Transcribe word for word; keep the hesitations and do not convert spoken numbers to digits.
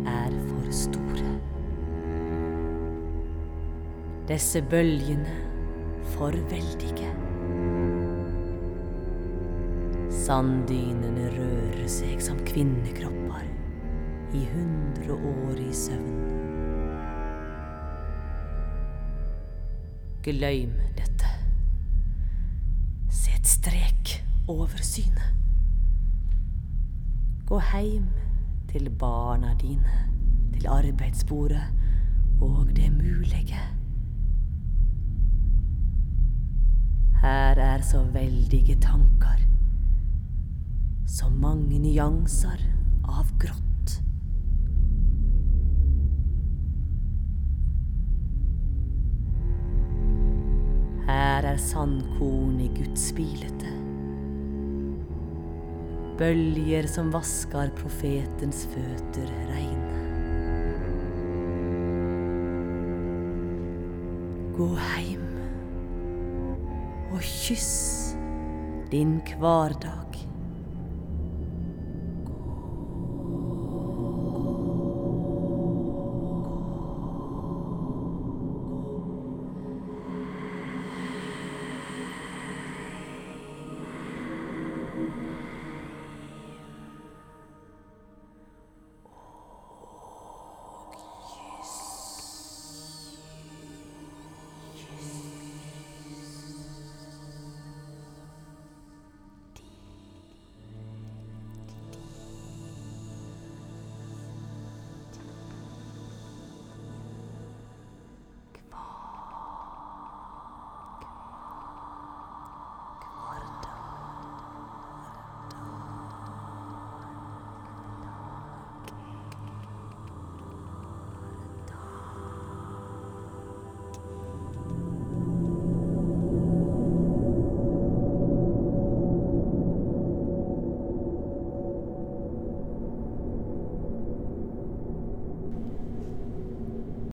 er for store. Disse bølgene for veldige. Sanddynene rører seg som kvinnekropper i hundre år i søvn. Gløym dette. Sett strek over synet. Gå heim til barna dine, til arbeidsbordet og det mulige. Her er så veldige tanker, så mange nyanser av grått. Her er sandkorn i gudsbilete, bølger som vasker profetens føtter reine. Gå heim og kyss din hverdag.